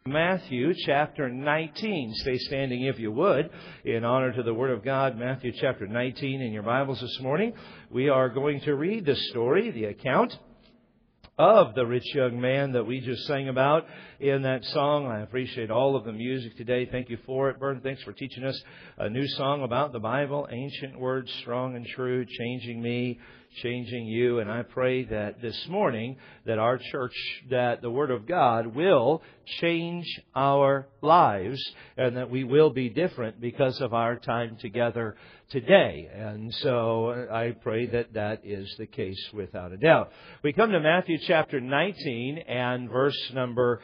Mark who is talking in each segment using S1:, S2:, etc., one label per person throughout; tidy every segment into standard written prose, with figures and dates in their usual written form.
S1: Matthew chapter 19. Stay standing if you would, in honor to the Word of God. Matthew chapter 19 in your Bibles this morning. We are going to read the story, the account of the rich young man that we just sang about in that song. I appreciate all of the music today. Thank you for it. Bert, thanks for teaching us a new song about the Bible. Ancient words, strong and true, changing me, changing you. And I pray that this morning that our church, that the Word of God will change our lives and that we will be different because of our time together today. And so I pray that that is the case without a doubt. We come to Matthew chapter 19 and verse number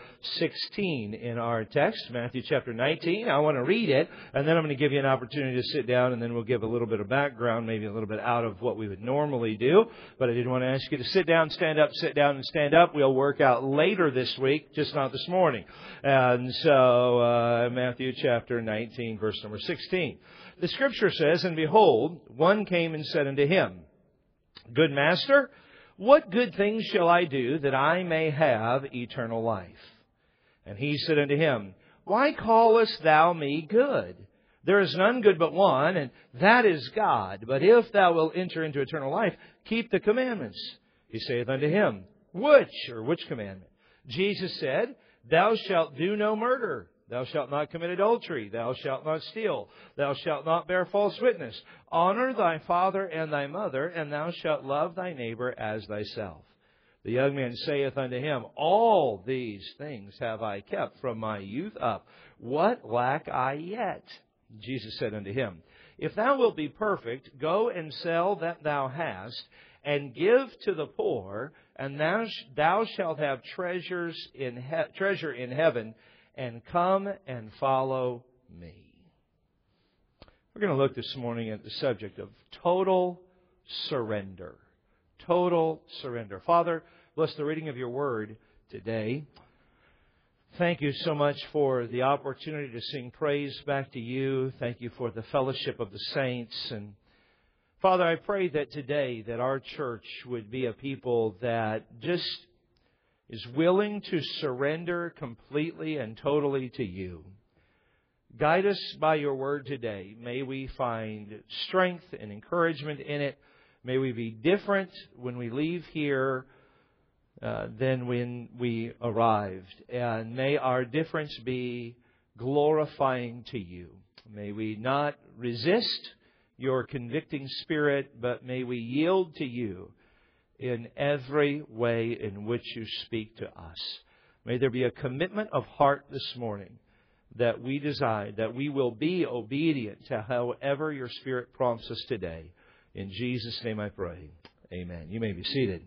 S1: 16 in our text. Matthew chapter 19. I want to read it, and then I'm going to give you an opportunity to sit down, and then we'll give a little bit of background, maybe a little bit out of what we would normally do. But I did want to ask you to sit down, stand up, sit down, and stand up. We'll work out later this week, just not this morning. And so Matthew chapter 19, verse number 16. The Scripture says, "And behold, one came and said unto him, Good Master, what good things shall I do that I may have eternal life? And he said unto him, Why callest thou me good? There is none good but one, and that is God. But if thou wilt enter into eternal life, keep the commandments. He saith unto him, Which commandment? Jesus said, Thou shalt do no murder. Thou shalt not commit adultery. Thou shalt not steal. Thou shalt not bear false witness. Honor thy father and thy mother, and thou shalt love thy neighbor as thyself. The young man saith unto him, All these things have I kept from my youth up. What lack I yet? Jesus said unto him, If thou wilt be perfect, go and sell that thou hast, and give to the poor, and thou shalt have treasure in heaven, and come and follow me. We're going to look this morning at the subject of total surrender. Total surrender. Father, bless the reading of your word today. Thank you so much for the opportunity to sing praise back to you. Thank you for the fellowship of the saints. And Father, I pray that today that our church would be a people that just is willing to surrender completely and totally to you. Guide us by your word today. May we find strength and encouragement in it. May we be different when we leave here than when we arrived. And may our difference be glorifying to you. May we not resist your convicting spirit, but may we yield to you in every way in which you speak to us. May there be a commitment of heart this morning that we decide that we will be obedient to however your Spirit prompts us today. In Jesus' name I pray. Amen. You may be seated.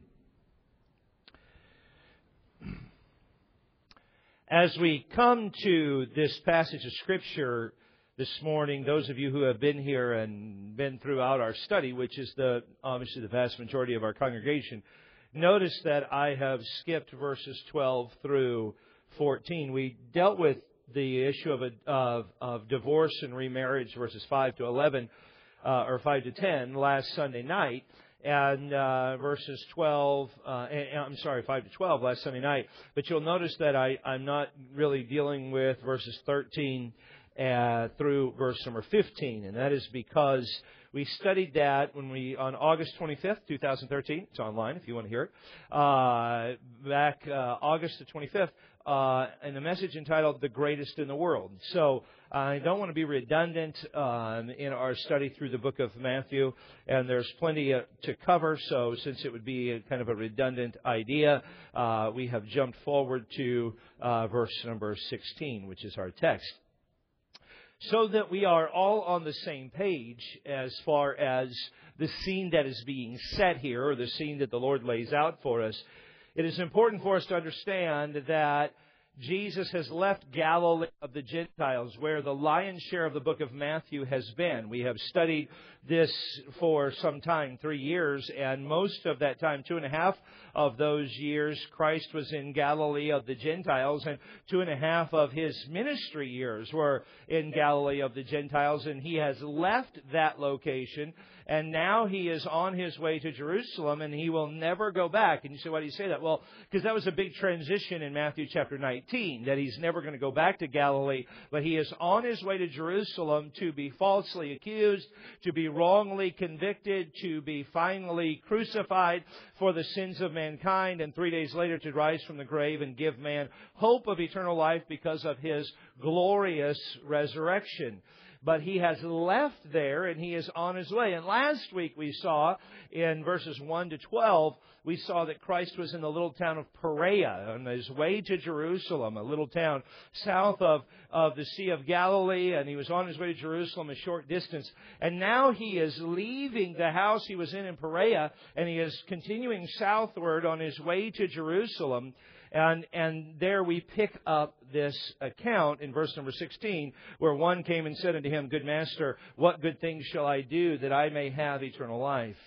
S1: As we come to this passage of Scripture this morning, those of you who have been here and been throughout our study, which is obviously the vast majority of our congregation, notice that I have skipped verses 12 through 14. We dealt with the issue of divorce and remarriage, verses 5 to 11, or 5 to 10, last Sunday night, and verses 5 to 12 last Sunday night. But you'll notice that I'm not really dealing with verses 13 through verse number 15, and that is because we studied that on August 25th, 2013. It's online if you want to hear it. Back August the 25th, in a message entitled "The Greatest in the World." So I don't want to be redundant in our study through the book of Matthew, and there's plenty to cover. So since it would be kind of a redundant idea, we have jumped forward to verse number 16, which is our text, so that we are all on the same page as far as the scene that is being set here, or the scene that the Lord lays out for us. It is important for us to understand that Jesus has left Galilee of the Gentiles, where the lion's share of the book of Matthew has been. We have studied this for some time, 3 years, and most of that time, 2.5 of those years, Christ was in Galilee of the Gentiles, and 2.5 of His ministry years were in Galilee of the Gentiles, and He has left that location, and now He is on His way to Jerusalem, and He will never go back. And you say, why do you say that? Well, because that was a big transition in Matthew chapter 19. 19 that he's never going to go back to Galilee, but he is on his way to Jerusalem to be falsely accused, to be wrongly convicted, to be finally crucified for the sins of mankind, and 3 days later to rise from the grave and give man hope of eternal life because of his glorious resurrection. But he has left there and he is on his way. And last week we saw in verses 1 to 12, we saw that Christ was in the little town of Perea on his way to Jerusalem, a little town south of the Sea of Galilee, and he was on his way to Jerusalem a short distance. And now he is leaving the house he was in Perea, and he is continuing southward on his way to Jerusalem. And there we pick up this account in verse number 16, where one came and said unto him, Good master, what good things shall I do that I may have eternal life?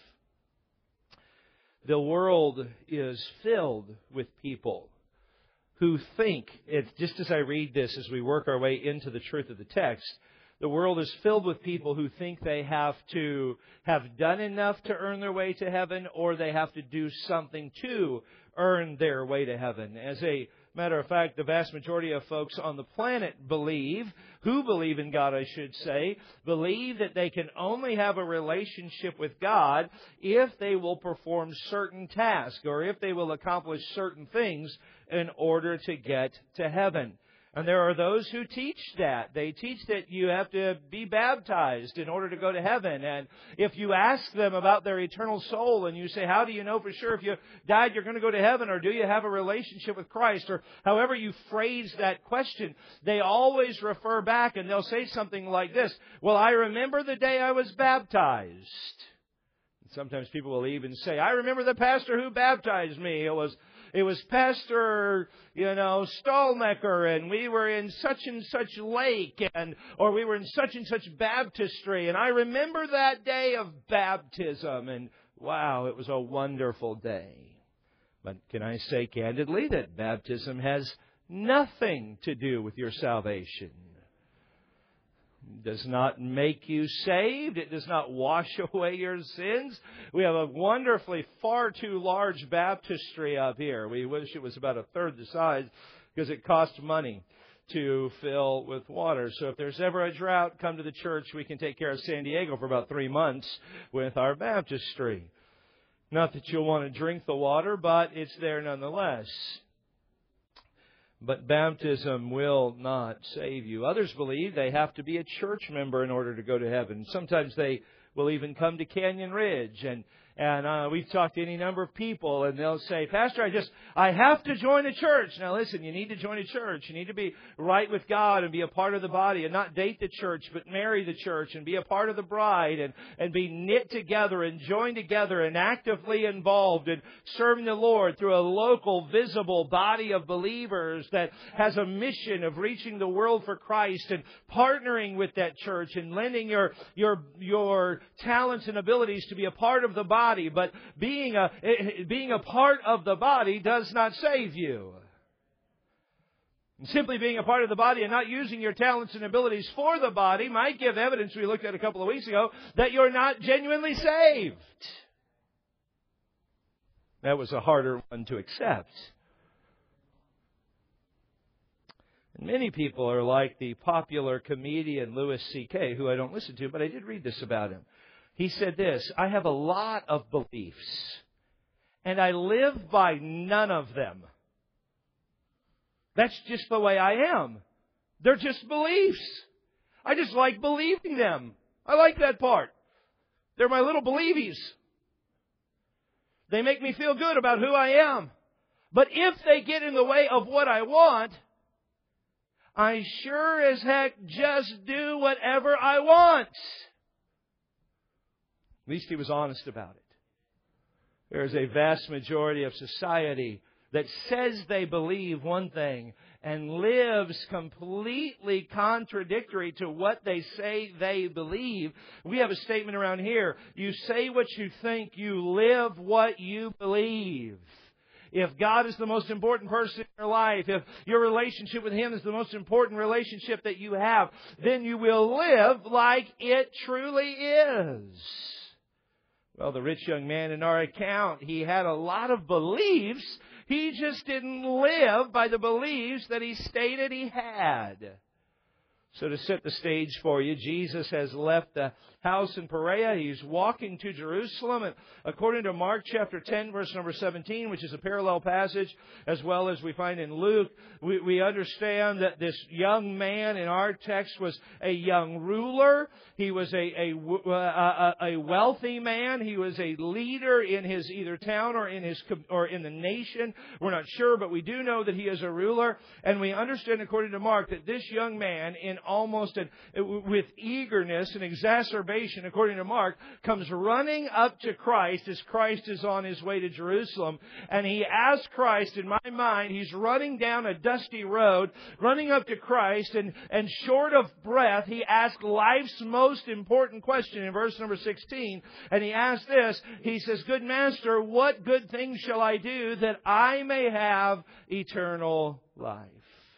S1: The world is filled with people who think, just as I read this, as we work our way into the truth of the text, the world is filled with people who think they have to have done enough to earn their way to heaven, or they have to do something to earn their way to heaven. As a matter of fact, the vast majority of folks on the planet who believe in God, I should say, believe that they can only have a relationship with God if they will perform certain tasks, or if they will accomplish certain things in order to get to heaven. And there are those who teach that. They teach that you have to be baptized in order to go to heaven. And if you ask them about their eternal soul and you say, how do you know for sure if you died you're going to go to heaven, or do you have a relationship with Christ, or however you phrase that question, they always refer back and they'll say something like this, well, I remember the day I was baptized. Sometimes people will even say, I remember the pastor who baptized me. It was Pastor, Stallmecker, and we were in such and such lake, or we were in such and such baptistry, and I remember that day of baptism, and wow, it was a wonderful day. But can I say candidly that baptism has nothing to do with your salvation? It does not make you saved. It does not wash away your sins. We have a wonderfully far too large baptistry up here. We wish it was about a third the size because it costs money to fill with water. So if there's ever a drought, come to the church. We can take care of San Diego for about 3 months with our baptistry. Not that you'll want to drink the water, but it's there nonetheless. But baptism will not save you. Others believe they have to be a church member in order to go to heaven. Sometimes they will even come to Canyon Ridge, and we've talked to any number of people, and they'll say, Pastor, I have to join a church. Now listen, you need to join a church. You need to be right with God and be a part of the body, and not date the church, but marry the church and be a part of the bride, and be knit together and joined together and actively involved in serving the Lord through a local, visible body of believers that has a mission of reaching the world for Christ, and partnering with that church and lending your talents and abilities to be a part of the body. But being a part of the body does not save you. And simply being a part of the body and not using your talents and abilities for the body might give evidence, we looked at a couple of weeks ago, that you're not genuinely saved. That was a harder one to accept. And many people are like the popular comedian Louis C.K., who I don't listen to, but I did read this about him. He said this, I have a lot of beliefs, and I live by none of them. That's just the way I am. They're just beliefs. I just like believing them. I like that part. They're my little believies. They make me feel good about who I am. But if they get in the way of what I want, I sure as heck just do whatever I want. At least he was honest about it. There is a vast majority of society that says they believe one thing and lives completely contradictory to what they say they believe. We have a statement around here. You say what you think, you live what you believe. If God is the most important person in your life, if your relationship with Him is the most important relationship that you have, then you will live like it truly is. Well, the rich young man in our account, he had a lot of beliefs. He just didn't live by the beliefs that he stated he had. So to set the stage for you, Jesus has left the house in Perea. He's walking to Jerusalem. And according to Mark chapter 10, verse number 17, which is a parallel passage, as well as we find in Luke, we understand that this young man in our text was a young ruler. He was a wealthy man. He was a leader in his either town or in the nation. We're not sure, but we do know that he is a ruler. And we understand, according to Mark, that this young man, with eagerness and exacerbation, according to Mark, comes running up to Christ as Christ is on his way to Jerusalem. And he asks Christ, in my mind, he's running down a dusty road, running up to Christ, and short of breath, he asks life's most important question in verse number 16. And he asks this, he says, "Good Master, what good thing shall I do that I may have eternal life?"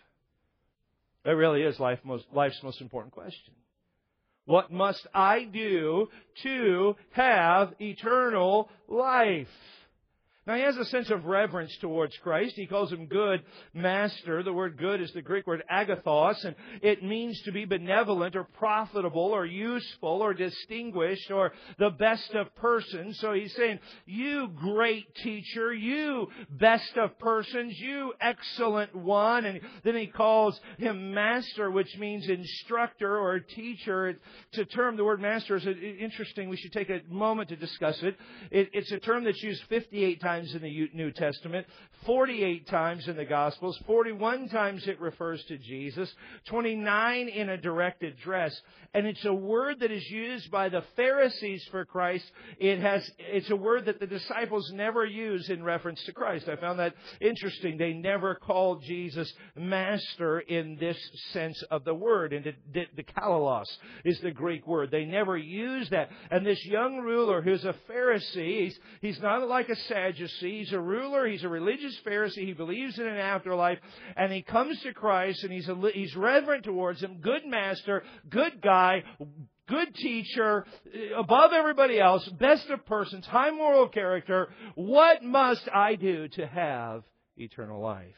S1: That really is life's most important question. What must I do to have eternal life? Now, he has a sense of reverence towards Christ. He calls him good master. The word good is the Greek word agathos, and it means to be benevolent or profitable or useful or distinguished or the best of persons. So he's saying, "You great teacher, you best of persons, you excellent one." And then he calls him master, which means instructor or teacher. It's a term, the word master is interesting. We should take a moment to discuss it. It's a term that's used 58 times in the New Testament, 48 times in the Gospels, 41 times it refers to Jesus, 29 in a direct address. And it's a word that is used by the Pharisees for Christ. It's a word that the disciples never use in reference to Christ. I found that interesting. They never called Jesus master in this sense of the word. And the kalalos is the Greek word. They never use that. And this young ruler who's a Pharisee, he's not like a Sadducee. He's a ruler. He's a religious Pharisee. He believes in an afterlife. And he comes to Christ and he's reverent towards him. Good master, good guy, good teacher, above everybody else, best of persons, high moral character. What must I do to have eternal life?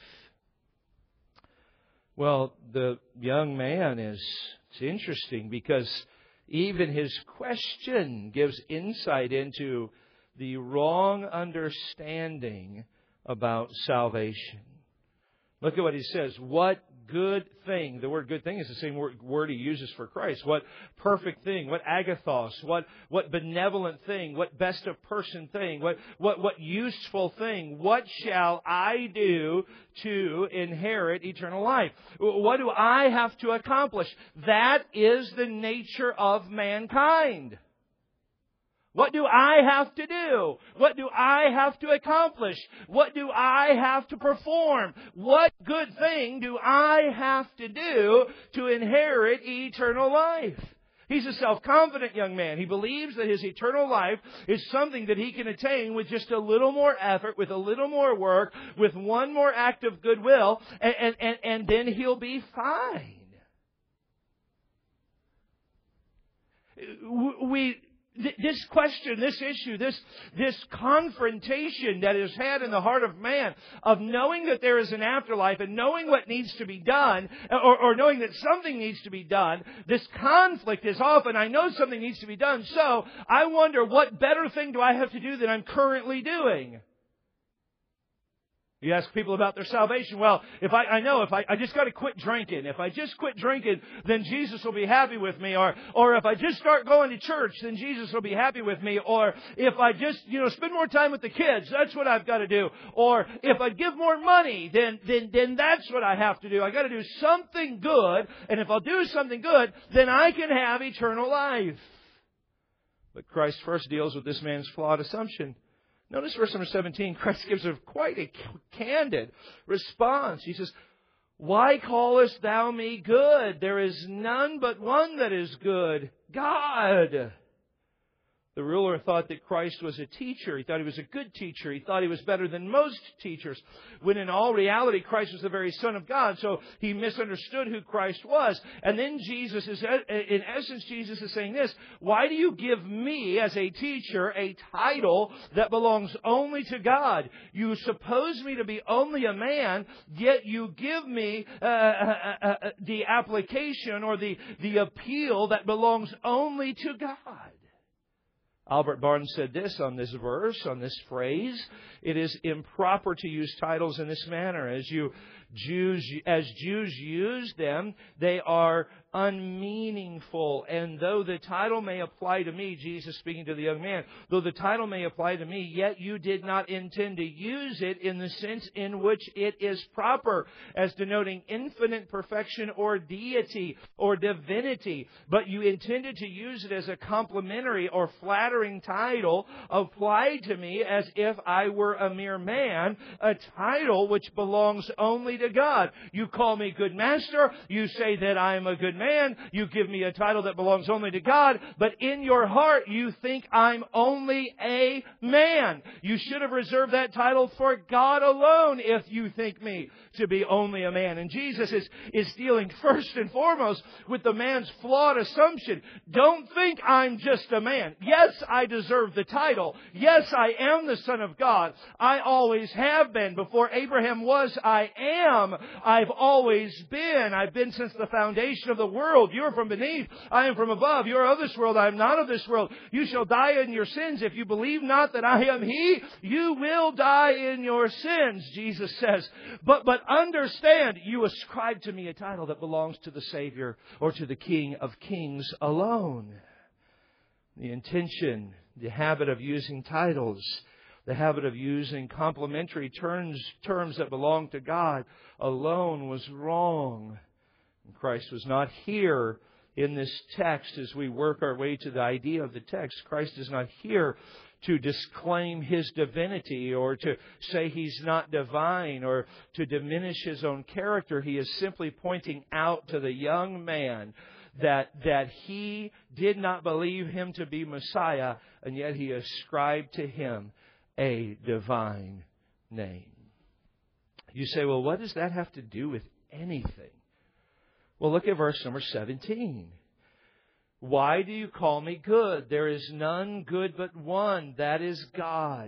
S1: Well, the young man it's interesting because even his question gives insight into the wrong understanding about salvation. Look at what he says. What good thing? The word good thing is the same word he uses for Christ. What perfect thing? What agathos? What benevolent thing? What best of person thing? What useful thing? What shall I do to inherit eternal life? What do I have to accomplish? That is the nature of mankind. What do I have to do? What do I have to accomplish? What do I have to perform? What good thing do I have to do to inherit eternal life? He's a self-confident young man. He believes that his eternal life is something that he can attain with just a little more effort, with a little more work, with one more act of goodwill, and then he'll be fine. This question, this issue, this confrontation that is had in the heart of man of knowing that there is an afterlife and knowing what needs to be done or knowing that something needs to be done, this conflict is often, I know something needs to be done, so I wonder what better thing do I have to do than I'm currently doing? You ask people about their salvation. Well, if I just got to quit drinking. If I just quit drinking, then Jesus will be happy with me. Or if I just start going to church, then Jesus will be happy with me. Or if I just, spend more time with the kids, that's what I've got to do. Or if I give more money, then that's what I have to do. I got to do something good. And if I'll do something good, then I can have eternal life. But Christ first deals with this man's flawed assumption. Notice verse number 17, Christ gives quite a candid response. He says, "Why callest thou me good? There is none but one that is good, God." The ruler thought that Christ was a teacher. He thought he was a good teacher. He thought he was better than most teachers. When in all reality, Christ was the very Son of God. So he misunderstood who Christ was. And then Jesus is, in essence, Jesus is saying this: why do you give me, as a teacher, a title that belongs only to God? You suppose me to be only a man, yet you give me the application or the appeal that belongs only to God. Albert Barnes said this on this verse, on this phrase: it is improper to use titles in this manner. As Jews use them, they are unmeaningful. And though the title may apply to me, Jesus speaking to the young man, though the title may apply to me, yet you did not intend to use it in the sense in which it is proper, as denoting infinite perfection or deity or divinity. But you intended to use it as a complimentary or flattering title applied to me as if I were a mere man, a title which belongs only to God. You call me good master. You say that I am a good man. You give me a title that belongs only to God. But in your heart, you think I'm only a man. You should have reserved that title for God alone if you think me to be only a man. And Jesus is dealing first and foremost with the man's flawed assumption. Don't think I'm just a man. Yes, I deserve the title. Yes, I am the Son of God. I always have been. Before Abraham was, I am. I've always been. I've been since the foundation of the world. You are from beneath. I am from above. You are of this world. I am not of this world. You shall die in your sins. If you believe not that I am He, you will die in your sins, Jesus says. But understand, you ascribe to me a title that belongs to the Savior or to the King of Kings alone. The intention, the habit of using titles, the habit of using complimentary terms that belong to God alone was wrong. And Christ was not here in this text as we work our way to the idea of the text. Christ is not here to disclaim His divinity or to say He's not divine or to diminish His own character. He is simply pointing out to the young man that he did not believe Him to be Messiah, and yet he ascribed to Him a divine name. You say, well, what does that have to do with anything? Well, look at verse number 17. Why do you call me good? There is none good but one, that is God.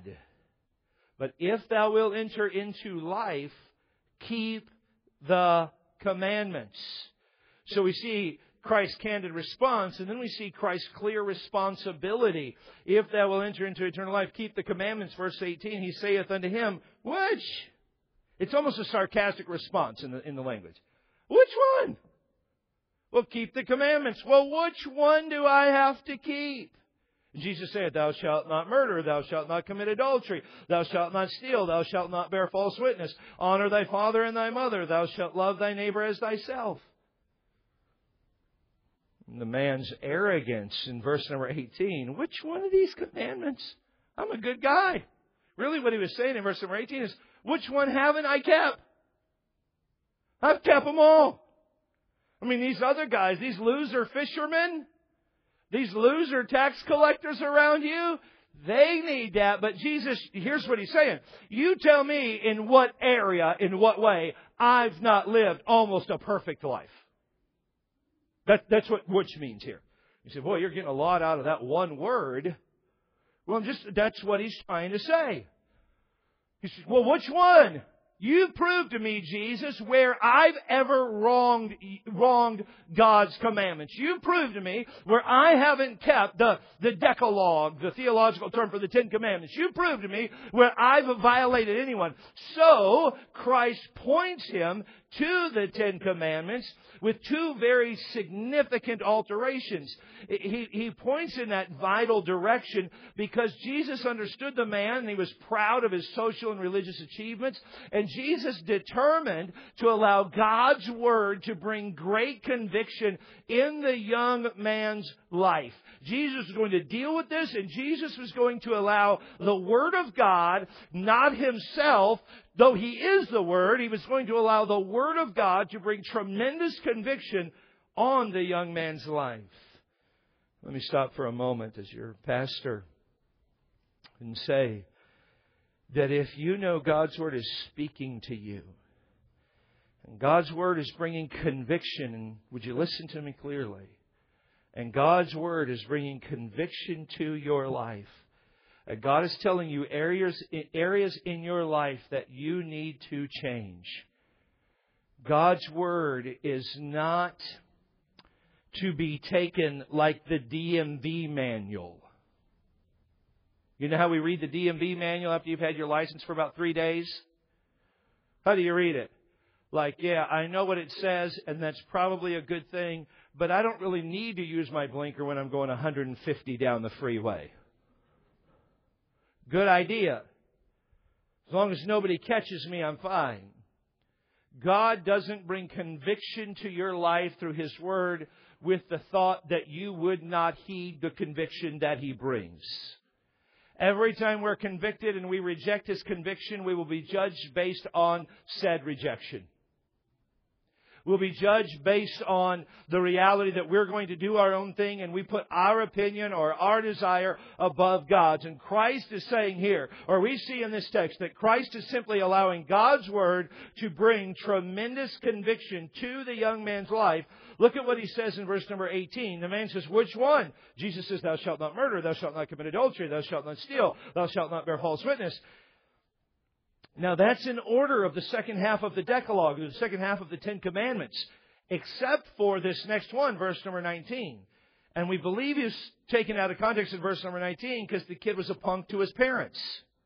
S1: But if thou wilt enter into life, keep the commandments. So we see Christ's candid response, and then we see Christ's clear responsibility. If thou wilt enter into eternal life, keep the commandments. Verse 18, He saith unto him, which? It's almost a sarcastic response in the language. Which one? Well, keep the commandments. Well, which one do I have to keep? And Jesus said, thou shalt not murder, thou shalt not commit adultery, thou shalt not steal, thou shalt not bear false witness, honor thy father and thy mother, thou shalt love thy neighbor as thyself. And the man's arrogance in verse number 18, which one of these commandments? I'm a good guy. Really what he was saying in verse number 18 is, which one haven't I kept? I've kept them all. I mean, these other guys, these loser fishermen, these loser tax collectors around you, they need that. But Jesus, here's what He's saying. You tell me in what area, in what way, I've not lived almost a perfect life. That's what which means here. You say, boy, you're getting a lot out of that one word. Well, that's what He's trying to say. He says, well, which one? You prove to me, Jesus, where I've ever wronged God's commandments. You prove to me where I haven't kept the Decalogue, the theological term for the Ten Commandments. You prove to me where I've violated anyone. So, Christ points him to the Ten Commandments with two very significant alterations. He points in that vital direction because Jesus understood the man and He was proud of his social and religious achievements. And Jesus determined to allow God's Word to bring great conviction in the young man's life. Jesus was going to deal with this, and Jesus was going to allow the Word of God, not Himself, though He is the Word, He was going to allow the Word of God to bring tremendous conviction on the young man's life. Let me stop for a moment as your pastor and say that if you know God's Word is speaking to you, and God's Word is bringing conviction, and would you listen to me clearly? And God's Word is bringing conviction to your life. And God is telling you areas in your life that you need to change. God's Word is not to be taken like the DMV manual. You know how we read the DMV manual after you've had your license for about 3 days? How do you read it? Like, yeah, I know what it says, and that's probably a good thing, but I don't really need to use my blinker when I'm going 150 down the freeway. Good idea. As long as nobody catches me, I'm fine. God doesn't bring conviction to your life through His Word with the thought that you would not heed the conviction that He brings. Every time we're convicted and we reject His conviction, we will be judged based on said rejection. We'll be judged based on the reality that we're going to do our own thing and we put our opinion or our desire above God's. And Christ is saying here, or we see in this text, that Christ is simply allowing God's Word to bring tremendous conviction to the young man's life. Look at what He says in verse number 18. The man says, which one? Jesus says, thou shalt not murder, thou shalt not commit adultery, thou shalt not steal, thou shalt not bear false witness. Now that's in order of the second half of the Decalogue, the second half of the Ten Commandments, except for this next one, verse number 19. And we believe he's taken out of context in verse number 19 because the kid was a punk to his parents.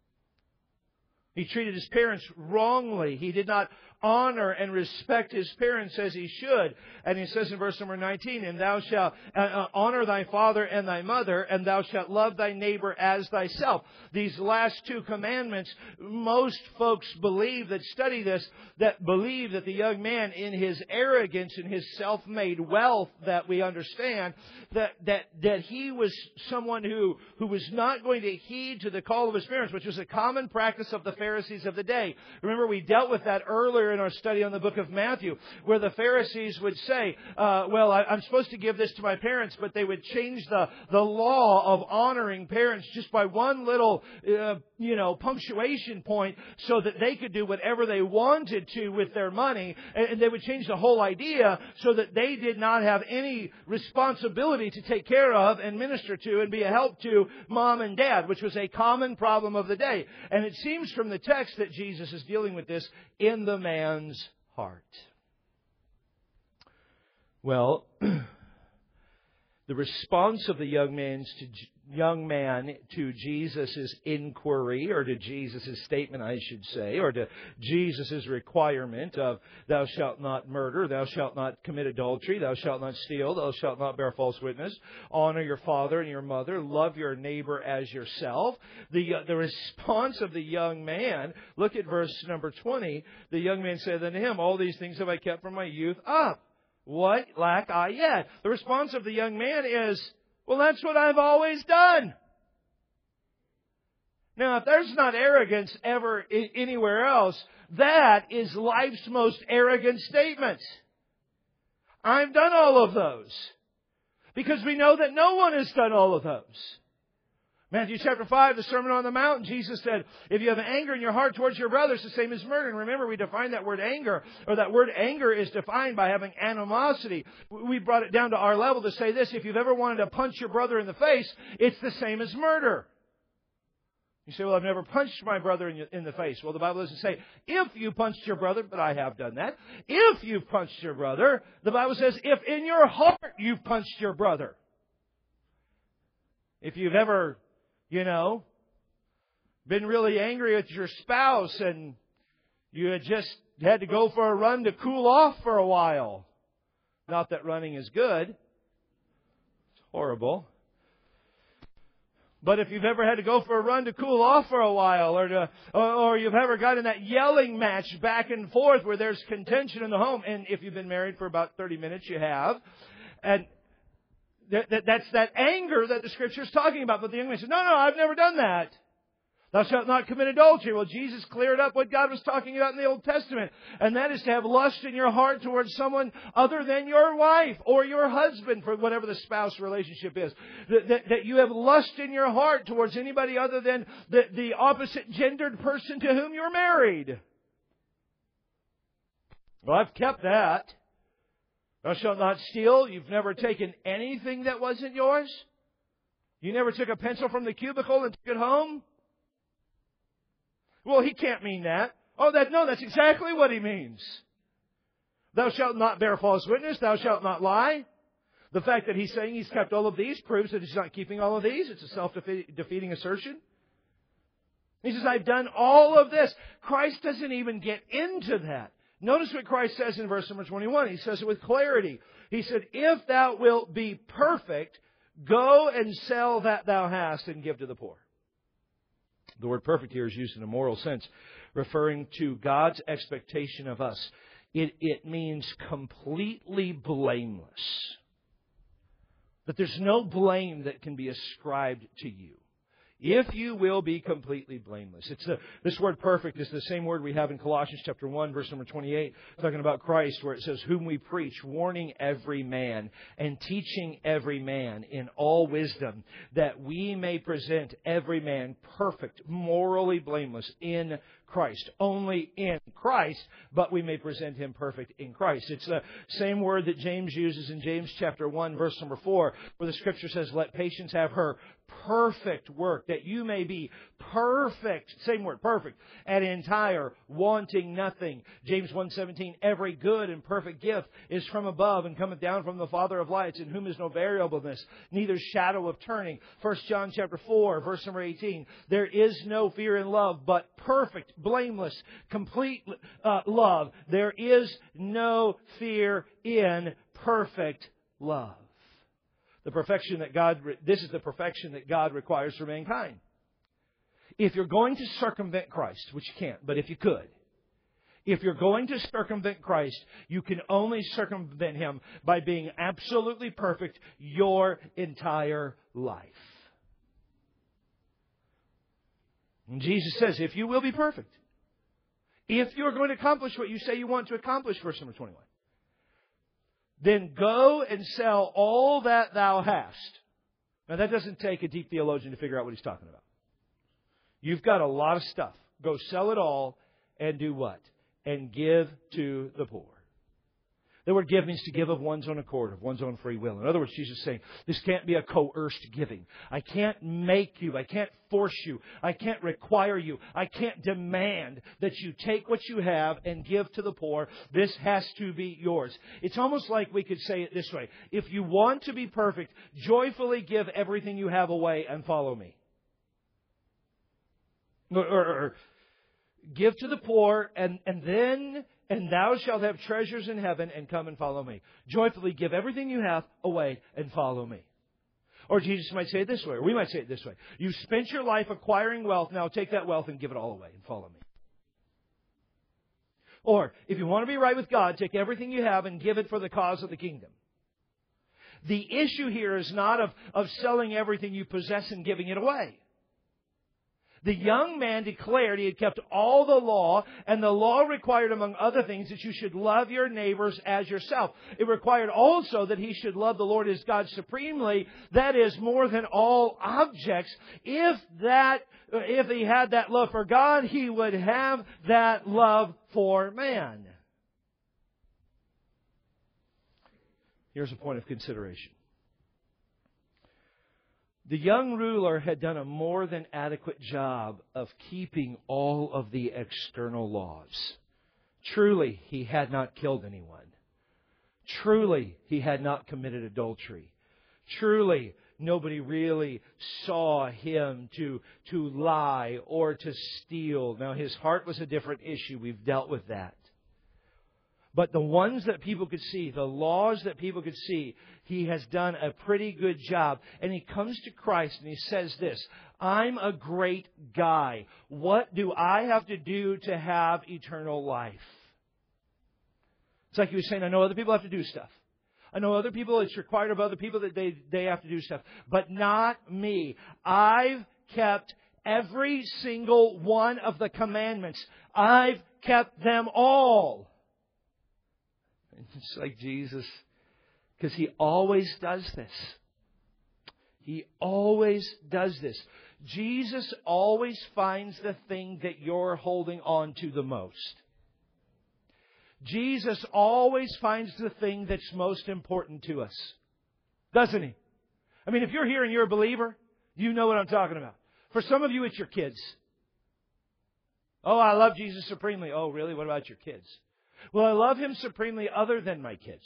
S1: He treated his parents wrongly. He did not honor and respect his parents as he should. And he says in verse number 19, and thou shalt honor thy father and thy mother, and thou shalt love thy neighbor as thyself. These last two commandments, most folks believe that study this, that believe that the young man in his arrogance and his self-made wealth that we understand, that he was someone who was not going to heed to the call of his parents, which was a common practice of the Pharisees of the day. Remember, we dealt with that earlier in our study on the book of Matthew, where the Pharisees would say, I'm supposed to give this to my parents, but they would change the law of honoring parents just by one little, punctuation point so that they could do whatever they wanted to with their money. And they would change the whole idea so that they did not have any responsibility to take care of and minister to and be a help to mom and dad, which was a common problem of the day. And it seems from the text that Jesus is dealing with this in the man's heart. Well, the response of the young man to Jesus' inquiry, or to Jesus' statement, I should say, or to Jesus' requirement of thou shalt not murder, thou shalt not commit adultery, thou shalt not steal, thou shalt not bear false witness, honor your father and your mother, love your neighbor as yourself. The response of the young man, look at verse number 20. The young man said unto him, all these things have I kept from my youth up. What lack I yet? The response of the young man is, well, that's what I've always done. Now, if there's not arrogance ever anywhere else, that is life's most arrogant statement. I've done all of those. Because we know that no one has done all of those. Matthew chapter 5, the Sermon on the Mount, Jesus said, if you have anger in your heart towards your brother, it's the same as murder. And remember, we defined that word anger, or that word anger is defined by having animosity. We brought it down to our level to say this: if you've ever wanted to punch your brother in the face, it's the same as murder. You say, well, I've never punched my brother in the face. Well, the Bible doesn't say, if you punched your brother, but I have done that. If you've punched your brother, the Bible says, if in your heart you've punched your brother. If you've ever been really angry with your spouse and you had just had to go for a run to cool off for a while. Not that running is good. It's horrible. But if you've ever had to go for a run to cool off for a while, or you've ever got in that yelling match back and forth where there's contention in the home, and if you've been married for about 30 minutes, you have, and that's that anger that the Scripture is talking about. But the young man said, no, I've never done that. Thou shalt not commit adultery. Well, Jesus cleared up what God was talking about in the Old Testament. And that is to have lust in your heart towards someone other than your wife or your husband, for whatever the spouse relationship is. That you have lust in your heart towards anybody other than the opposite gendered person to whom you're married. Well, I've kept that. Thou shalt not steal. You've never taken anything that wasn't yours. You never took a pencil from the cubicle and took it home. Well, he can't mean that. No, that's exactly what he means. Thou shalt not bear false witness. Thou shalt not lie. The fact that he's saying he's kept all of these proves that he's not keeping all of these. It's a self-defeating assertion. He says, I've done all of this. Christ doesn't even get into that. Notice what Christ says in verse number 21. He says it with clarity. He said, if thou wilt be perfect, go and sell that thou hast and give to the poor. The word perfect here is used in a moral sense, referring to God's expectation of us. It means completely blameless. That there's no blame that can be ascribed to you. If you will be completely blameless. This word perfect is the same word we have in Colossians chapter 1, verse number 28, talking about Christ, where it says, whom we preach, warning every man and teaching every man in all wisdom, that we may present every man perfect, morally blameless in Christ. Only in Christ, but we may present him perfect in Christ. It's the same word that James uses in James chapter 1, verse number 4, where the Scripture says, let patience have her perfect work, that you may be perfect, same word, perfect, and entire, wanting nothing. James 1:17, every good and perfect gift is from above and cometh down from the Father of lights, in whom is no variableness, neither shadow of turning. 1 John chapter 4, verse number 18, there is no fear in love, but perfect, blameless, complete love. There is no fear in perfect love. This is the perfection that God requires for mankind. If you're going to circumvent Christ, which you can't, but if you could, if you're going to circumvent Christ, you can only circumvent Him by being absolutely perfect your entire life. And Jesus says, if you will be perfect, if you're going to accomplish what you say you want to accomplish, verse number 21, then go and sell all that thou hast. Now that doesn't take a deep theologian to figure out what he's talking about. You've got a lot of stuff. Go sell it all and do what? And give to the poor. The word give means to give of one's own accord, of one's own free will. In other words, Jesus is saying, this can't be a coerced giving. I can't make you. I can't force you. I can't require you. I can't demand that you take what you have and give to the poor. This has to be yours. It's almost like we could say it this way. If you want to be perfect, joyfully give everything you have away and follow me. Or give to the poor and thou shalt have treasures in heaven, and come and follow me. Joyfully give everything you have away and follow me. Or Jesus might say it this way, or we might say it this way. You spent your life acquiring wealth, now take that wealth and give it all away and follow me. Or, if you want to be right with God, take everything you have and give it for the cause of the kingdom. The issue here is not of selling everything you possess and giving it away. The young man declared he had kept all the law, and the law required, among other things, that you should love your neighbors as yourself. It required also that he should love the Lord his God supremely, that is, more than all objects. If he had that love for God, he would have that love for man. Here's a point of consideration. The young ruler had done a more than adequate job of keeping all of the external laws. Truly, he had not killed anyone. Truly, he had not committed adultery. Truly, nobody really saw him to lie or to steal. Now, his heart was a different issue. We've dealt with that. But the ones that people could see, the laws that people could see, he has done a pretty good job. And he comes to Christ and he says this, I'm a great guy. What do I have to do to have eternal life? It's like he was saying, I know other people have to do stuff. I know other people, it's required of other people that they have to do stuff. But not me. I've kept every single one of the commandments. I've kept them all. It's like Jesus, because He always does this. He always does this. Jesus always finds the thing that you're holding on to the most. Jesus always finds the thing that's most important to us. Doesn't He? I mean, if you're here and you're a believer, you know what I'm talking about. For some of you, it's your kids. Oh, I love Jesus supremely. Oh, really? What about your kids? Well, I love Him supremely other than my kids.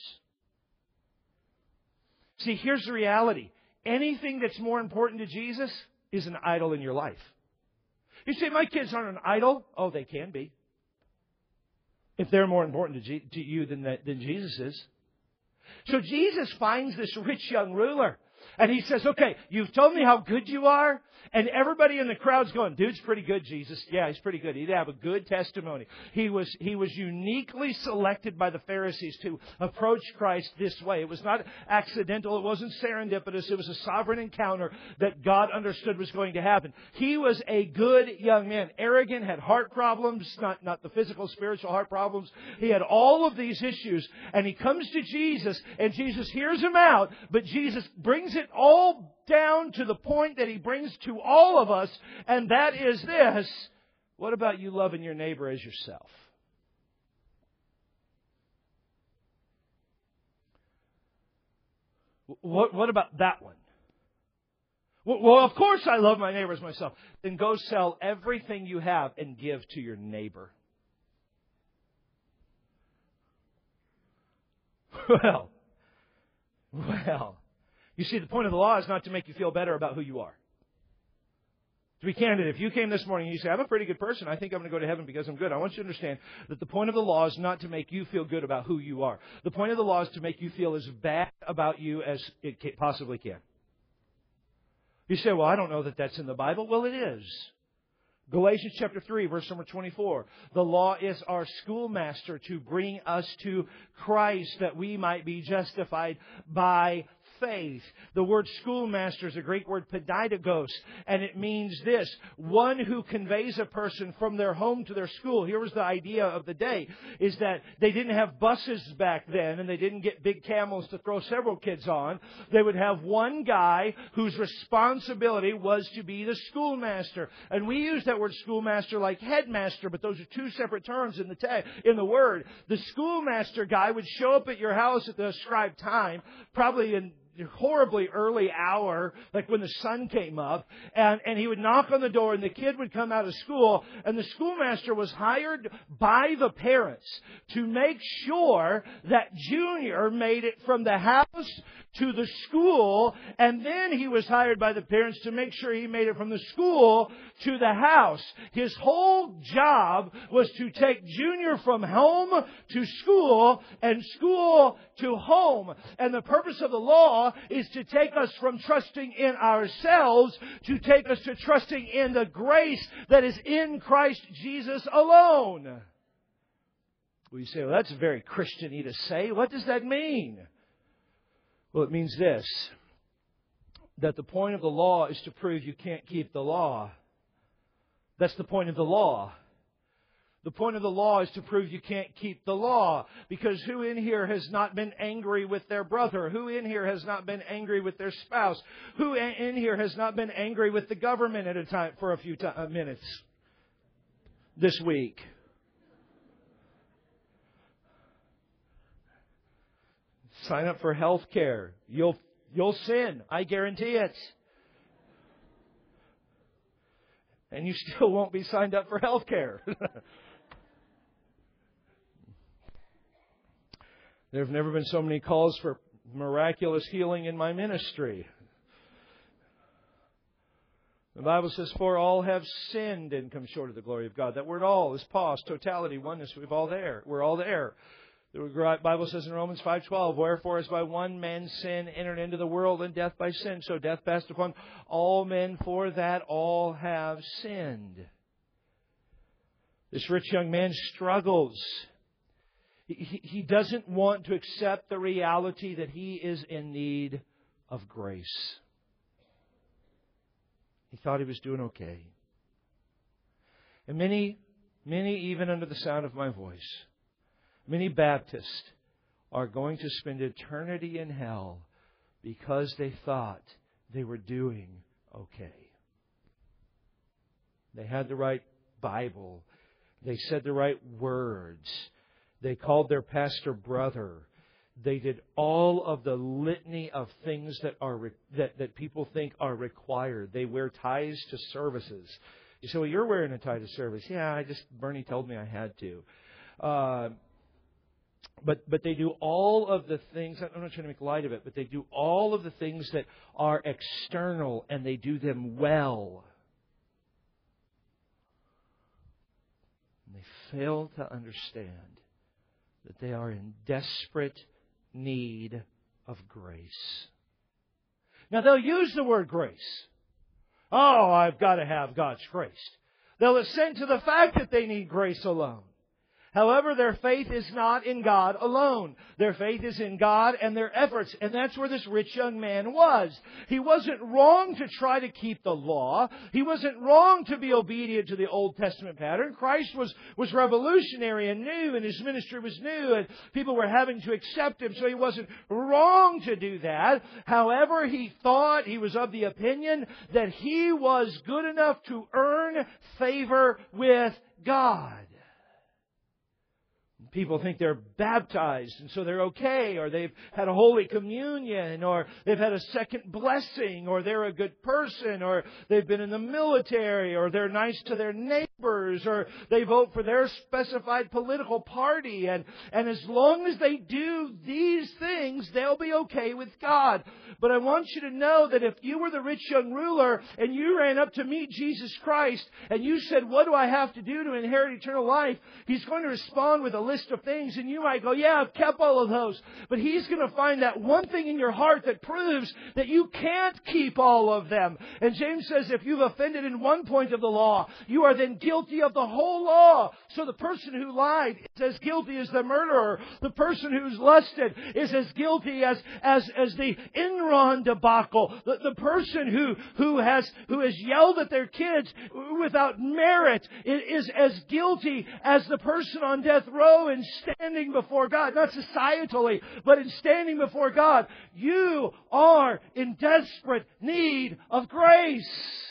S1: See, here's the reality. Anything that's more important to Jesus is an idol in your life. You say, my kids aren't an idol. Oh, they can be. If they're more important to you than Jesus is. So Jesus finds this rich young ruler. And He says, okay, you've told me how good you are. And everybody in the crowd's going, dude's pretty good, Jesus. Yeah, he's pretty good. He'd have a good testimony. He was uniquely selected by the Pharisees to approach Christ this way. It was not accidental. It wasn't serendipitous. It was a sovereign encounter that God understood was going to happen. He was a good young man. Arrogant, had heart problems, not the physical, spiritual heart problems. He had all of these issues. And he comes to Jesus, and Jesus hears him out, but Jesus brings it all down to the point that He brings to all of us, and that is this: what about you loving your neighbor as yourself? What about that one? Well, of course I love my neighbor as myself. Then go sell everything you have and give to your neighbor. Well. You see, the point of the law is not to make you feel better about who you are. To be candid, if you came this morning and you say, I'm a pretty good person, I think I'm going to go to heaven because I'm good, I want you to understand that the point of the law is not to make you feel good about who you are. The point of the law is to make you feel as bad about you as it possibly can. You say, well, I don't know that that's in the Bible. Well, it is. Galatians chapter 3, verse number 24. The law is our schoolmaster to bring us to Christ that we might be justified by faith. The word schoolmaster is a Greek word pedaigogos, and it means this: one who conveys a person from their home to their school. Here was the idea of the day, is that they didn't have buses back then, and they didn't get big camels to throw several kids on. They would have one guy whose responsibility was to be the schoolmaster. And we use that word schoolmaster like headmaster, but those are two separate terms in the word. The schoolmaster guy would show up at your house at the ascribed time, probably in horribly early hour, like when the sun came up, and he would knock on the door, and the kid would come out of school, and the schoolmaster was hired by the parents to make sure that Junior made it from the house to the school, and then he was hired by the parents to make sure he made it from the school to the house. His whole job was to take Junior from home to school and school to home. And the purpose of the law is to take us from trusting in ourselves to take us to trusting in the grace that is in Christ Jesus alone. Well, you say, well, that's very Christian-y to say. What does that mean? Well, it means this, that the point of the law is to prove you can't keep the law. That's the point of the law. The point of the law is to prove you can't keep the law. Because who in here has not been angry with their brother? Who in here has not been angry with their spouse? Who in here has not been angry with the government at a time for a few minutes this week? Sign up for health care. You'll sin. I guarantee it. And you still won't be signed up for health care. There have never been so many calls for miraculous healing in my ministry. The Bible says, for all have sinned and come short of the glory of God. That word all is pause, totality, oneness. We're all there. The Bible says in Romans 5:12, wherefore as by one man sin entered into the world, and death by sin, so death passed upon all men, for that all have sinned. This rich young man struggles. He doesn't want to accept the reality that he is in need of grace. He thought he was doing okay. And many, even under the sound of my voice, many Baptists are going to spend eternity in hell because they thought they were doing okay. They had the right Bible. They said the right words. They called their pastor brother. They did all of the litany of things that people think are required. They wear ties to services. You say, well, you're wearing a tie to service. Yeah, Bernie told me I had to. But they do all of the things, I'm not trying to make light of it, but they do all of the things that are external, and they do them well. And they fail to understand that they are in desperate need of grace. Now, they'll use the word grace. Oh, I've got to have God's grace. They'll assent to the fact that they need grace alone. However, their faith is not in God alone. Their faith is in God and their efforts. And that's where this rich young man was. He wasn't wrong to try to keep the law. He wasn't wrong to be obedient to the Old Testament pattern. Christ was revolutionary and new, and His ministry was new, and people were having to accept Him, so he wasn't wrong to do that. However, he thought, he was of the opinion that he was good enough to earn favor with God. People think they're baptized and so they're okay, or they've had a Holy Communion, or they've had a second blessing, or they're a good person, or they've been in the military, or they're nice to their neighbors, or they vote for their specified political party. And as long as they do these things, they'll be okay with God. But I want you to know that if you were the rich young ruler and you ran up to meet Jesus Christ and you said, what do I have to do to inherit eternal life? He's going to respond with a list of things, and you might go, yeah, I've kept all of those. But He's going to find that one thing in your heart that proves that you can't keep all of them. And James says if you've offended in one point of the law, you are then guilty of the whole law. So the person who lied is as guilty as the murderer. The person who's lusted is as guilty as the Enron debacle. The person who has yelled at their kids without merit is as guilty as the person on death row in standing before God. Not societally, but in standing before God. You are in desperate need of grace.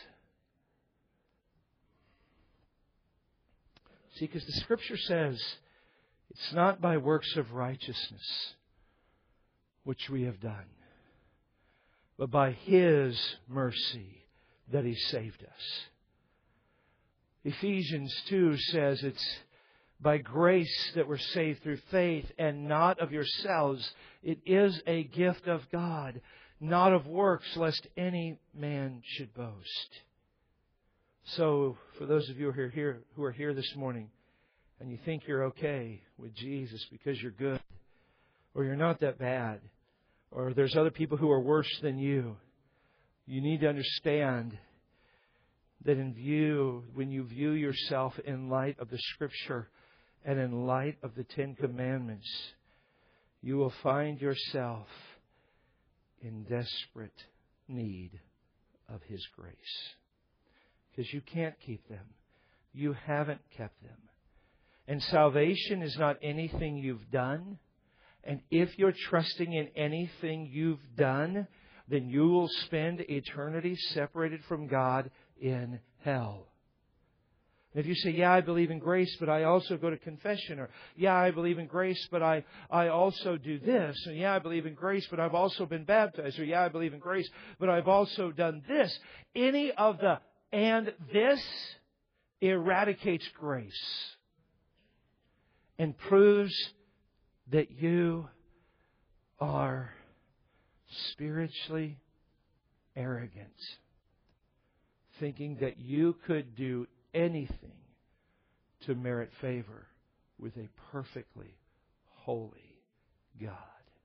S1: See, because the Scripture says it's not by works of righteousness which we have done, but by His mercy that He saved us. Ephesians 2 says it's by grace that we're saved through faith, and not of yourselves. It is a gift of God, not of works, lest any man should boast. So, for those of you who are here this morning, and you think you're okay with Jesus because you're good, or you're not that bad, or there's other people who are worse than you, you need to understand that when you view yourself in light of the Scripture and in light of the Ten Commandments, you will find yourself in desperate need of His grace. Because you can't keep them. You haven't kept them. And salvation is not anything you've done. And if you're trusting in anything you've done, then you will spend eternity separated from God in hell. If you say, yeah, I believe in grace, but I also go to confession, or yeah, I believe in grace, but I also do this, or yeah, I believe in grace, but I've also been baptized, or yeah, I believe in grace, but I've also done this. Any of the and this eradicates grace and proves that you are spiritually arrogant, thinking that you could do anything to merit favor with a perfectly holy God.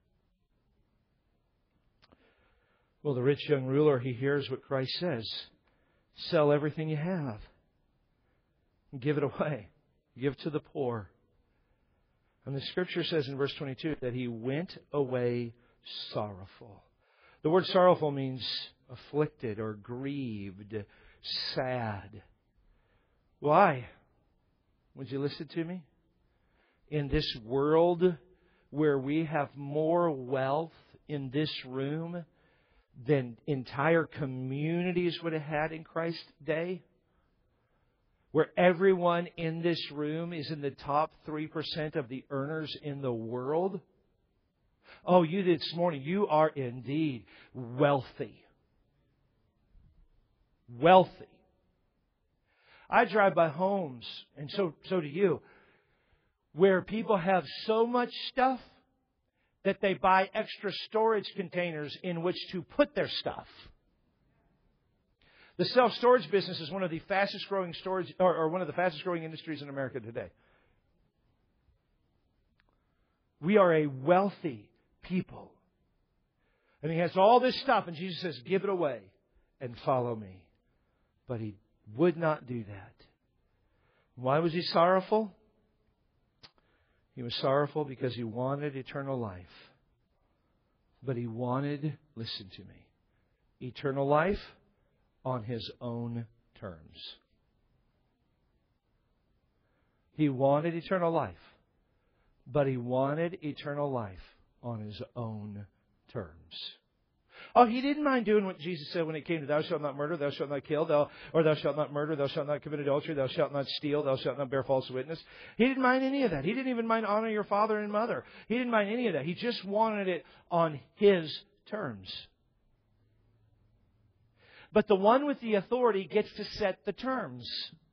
S1: Well, the rich young ruler, he hears what Christ says. Sell everything you have. And give it away. Give to the poor. And the Scripture says in verse 22 that he went away sorrowful. The word sorrowful means afflicted or grieved, sad. Why? Would you listen to me? In this world where we have more wealth in this room than entire communities would have had in Christ's day, where everyone in this room is in the top 3% of the earners in the world. Oh, you this morning, you are indeed wealthy. Wealthy. I drive by homes, and so do you, where people have so much stuff that they buy extra storage containers in which to put their stuff. The self-storage business is one of the fastest growing storage, or one of the fastest growing industries in America today. We are a wealthy people. And he has all this stuff, and Jesus says, give it away and follow me. But he would not do that. Why was he sorrowful? He was sorrowful because he wanted eternal life. But he wanted, listen to me, eternal life on his own terms. He wanted eternal life. But he wanted eternal life on his own terms. Oh, he didn't mind doing what Jesus said when it came to thou shalt not murder, thou shalt not kill, thou shalt not murder, thou shalt not commit adultery, thou shalt not steal, thou shalt not bear false witness. He didn't mind any of that. He didn't even mind honor your father and mother. He didn't mind any of that. He just wanted it on his terms. But the one with the authority gets to set the terms.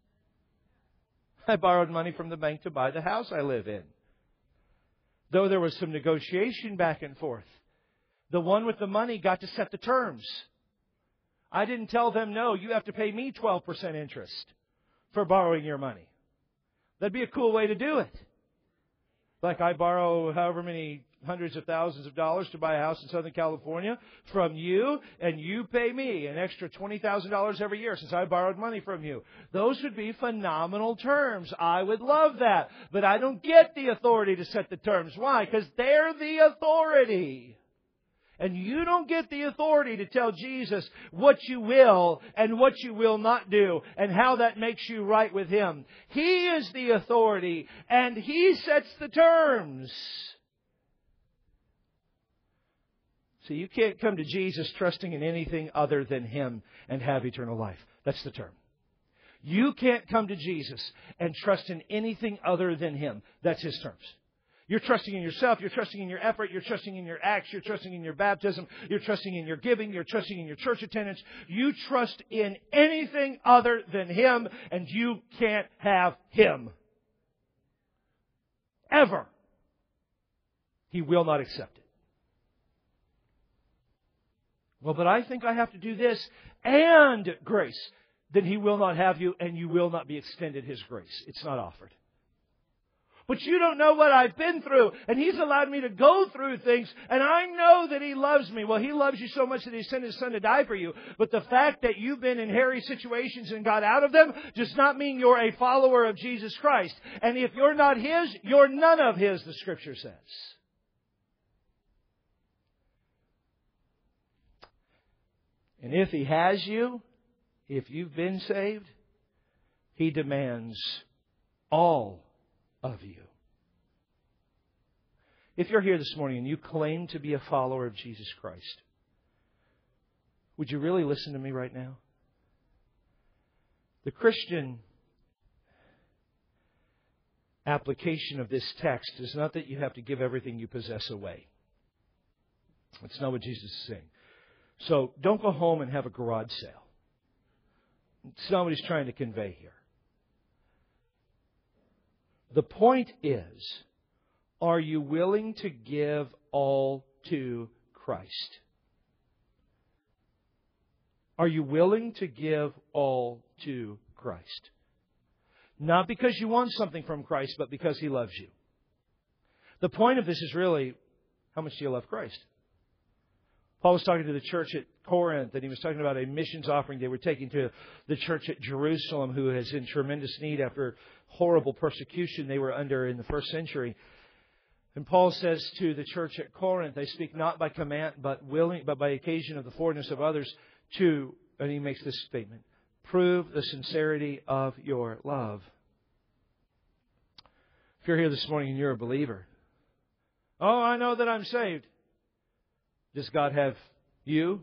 S1: I borrowed money from the bank to buy the house I live in. Though there was some negotiation back and forth, the one with the money got to set the terms. I didn't tell them, no, you have to pay me 12% interest for borrowing your money. That'd be a cool way to do it. Like I borrow however many hundreds of thousands of dollars to buy a house in Southern California from you, and you pay me an extra $20,000 every year since I borrowed money from you. Those would be phenomenal terms. I would love that. But I don't get the authority to set the terms. Why? Because they're the authority. And you don't get the authority to tell Jesus what you will and what you will not do and how that makes you right with Him. He is the authority and He sets the terms. So you can't come to Jesus trusting in anything other than Him and have eternal life. That's the term. You can't come to Jesus and trust in anything other than Him. That's His terms. You're trusting in yourself. You're trusting in your effort. You're trusting in your acts. You're trusting in your baptism. You're trusting in your giving. You're trusting in your church attendance. You trust in anything other than Him, and you can't have Him. Ever. He will not accept it. Well, but I think I have to do this and grace. Then He will not have you, and you will not be extended His grace. It's not offered. But you don't know what I've been through. And He's allowed me to go through things. And I know that He loves me. Well, He loves you so much that He sent His Son to die for you. But the fact that you've been in hairy situations and got out of them does not mean you're a follower of Jesus Christ. And if you're not His, you're none of His, the Scripture says. And if He has you, if you've been saved, He demands all of you. If you're here this morning and you claim to be a follower of Jesus Christ, would you really listen to me right now? The Christian application of this text is not that you have to give everything you possess away. That's not what Jesus is saying. So don't go home and have a garage sale. It's not what He's trying to convey here. The point is, are you willing to give all to Christ? Are you willing to give all to Christ? Not because you want something from Christ, but because He loves you. The point of this is really, how much do you love Christ? Paul was talking to the church at Corinth, and he was talking about a missions offering they were taking to the church at Jerusalem, who is in tremendous need after horrible persecution they were under in the first century. And Paul says to the church at Corinth, they speak not by command, but by occasion of the forwardness of others to, and he makes this statement, prove the sincerity of your love. If you're here this morning and you're a believer, oh, I know that I'm saved. Does God have you?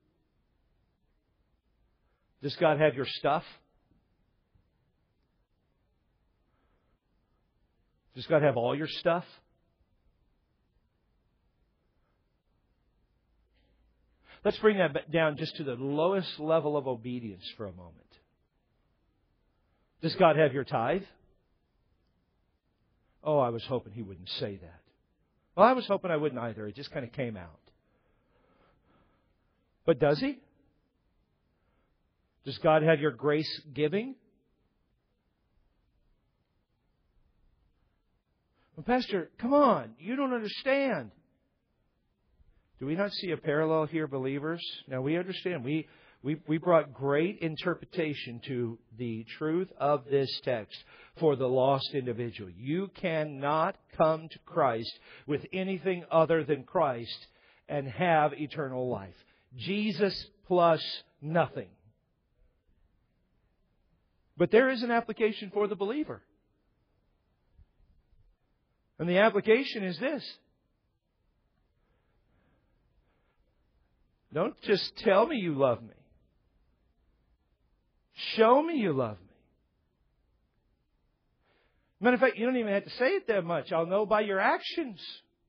S1: Does God have your stuff? Does God have all your stuff? Let's bring that down just to the lowest level of obedience for a moment. Does God have your tithe? Oh, I was hoping He wouldn't say that. Well, I was hoping I wouldn't either. It just kind of came out. But does He? Does God have your grace giving? Well, Pastor, come on. You don't understand. Do we not see a parallel here, believers? Now, we understand. We brought great interpretation to the truth of this text for the lost individual. You cannot come to Christ with anything other than Christ and have eternal life. Jesus plus nothing. But there is an application for the believer. And the application is this. Don't just tell me you love me. Show me you love me. Matter of fact, you don't even have to say it that much. I'll know by your actions.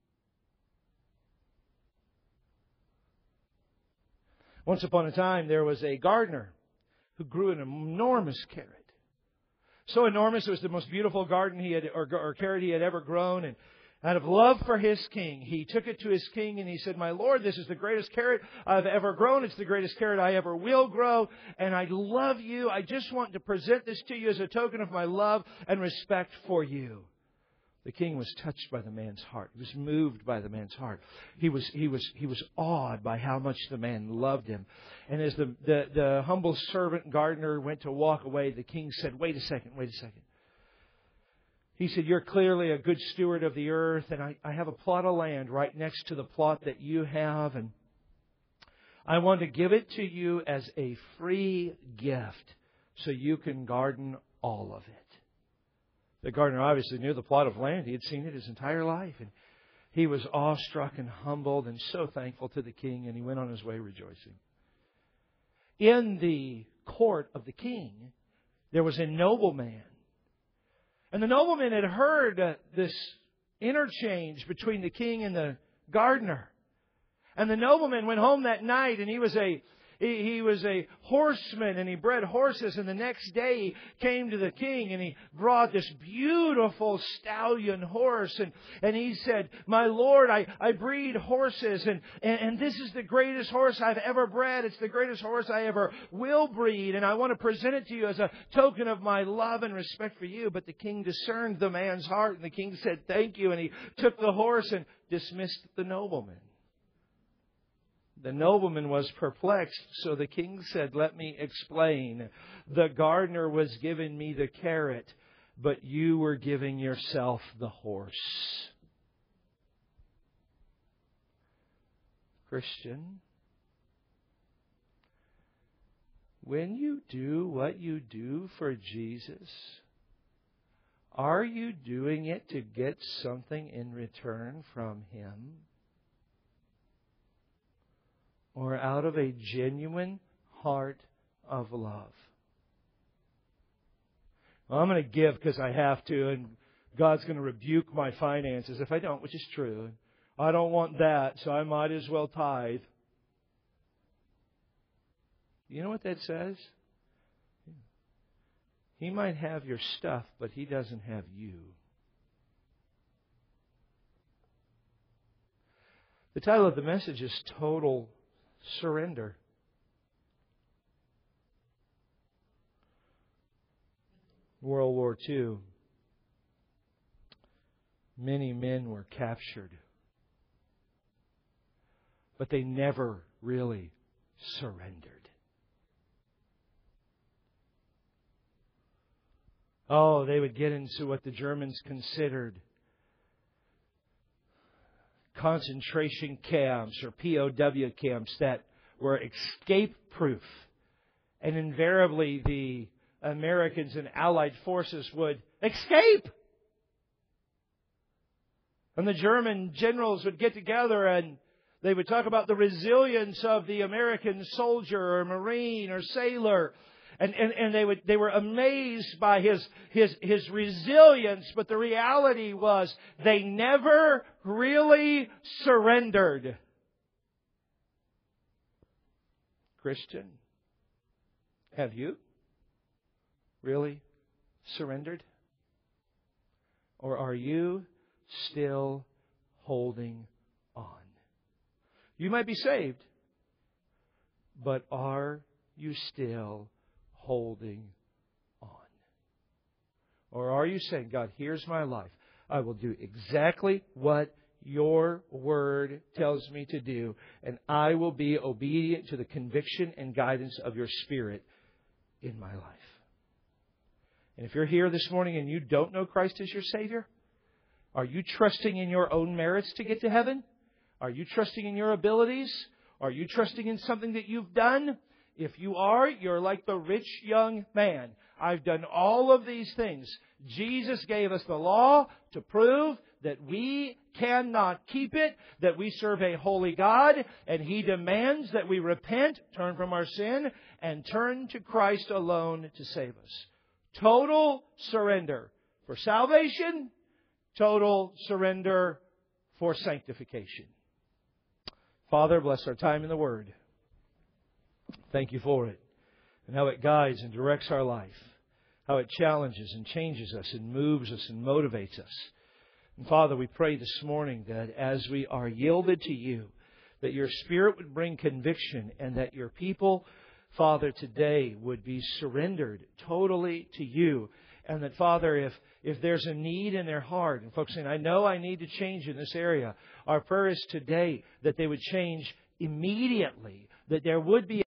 S1: Once upon a time, there was a gardener who grew an enormous carrot. So enormous, it was the most beautiful garden or carrot he had ever grown. And out of love for his king, he took it to his king and he said, "My Lord, this is the greatest carrot I've ever grown. It's the greatest carrot I ever will grow. And I love you. I just want to present this to you as a token of my love and respect for you." The king was touched by the man's heart. He was moved by the man's heart. He was awed by how much the man loved him. And as the humble servant gardener went to walk away, the king said, wait a second. He said, "You're clearly a good steward of the earth, and I have a plot of land right next to the plot that you have, and I want to give it to you as a free gift so you can garden all of it." The gardener obviously knew the plot of land. He had seen it his entire life, and he was awestruck and humbled and so thankful to the king, and he went on his way rejoicing. In the court of the king, there was a nobleman. And the nobleman had heard this interchange between the king and the gardener. And the nobleman went home that night, and he was a horseman, and he bred horses. And the next day he came to the king, and he brought this beautiful stallion horse. And he said, "My lord, I breed horses, and this is the greatest horse I've ever bred. It's the greatest horse I ever will breed. And I want to present it to you as a token of my love and respect for you." But the king discerned the man's heart, and the king said, "Thank you." And he took the horse and dismissed the nobleman. The nobleman was perplexed, so the king said, "Let me explain. The gardener was giving me the carrot, but you were giving yourself the horse." Christian, when you do what you do for Jesus, are you doing it to get something in return from Him? Or out of a genuine heart of love? Well, I'm going to give because I have to, and God's going to rebuke my finances if I don't, which is true. I don't want that, so I might as well tithe. You know what that says? He might have your stuff, but He doesn't have you. The title of the message is Total Surrender. World War II, many men were captured, but they never really surrendered. Oh, they would get into what the Germans considered concentration camps or POW camps that were escape-proof. And invariably the Americans and Allied forces would escape. And the German generals would get together and they would talk about the resilience of the American soldier or Marine or sailor. And they were amazed by his resilience, but the reality was they never really surrendered. Christian, have you really surrendered? Or are you still holding on? You might be saved, but are you still holding on? Or are you saying, God, here's my life. I will do exactly what your word tells me to do, and I will be obedient to the conviction and guidance of your Spirit in my life. And if you're here this morning and you don't know Christ as your Savior, are you trusting in your own merits to get to heaven? Are you trusting in your abilities? Are you trusting in something that you've done? If you are, you're like the rich young man. I've done all of these things. Jesus gave us the law to prove that we cannot keep it, that we serve a holy God, and He demands that we repent, turn from our sin, and turn to Christ alone to save us. Total surrender for salvation, total surrender for sanctification. Father, bless our time in the Word. Thank you for it, and how it guides and directs our life, how it challenges and changes us and moves us and motivates us. And Father, we pray this morning that as we are yielded to You, that Your Spirit would bring conviction and that Your people, Father, today would be surrendered totally to You. And that, Father, if there's a need in their heart, and folks saying, I know I need to change in this area, our prayer is today that they would change immediately, that there would be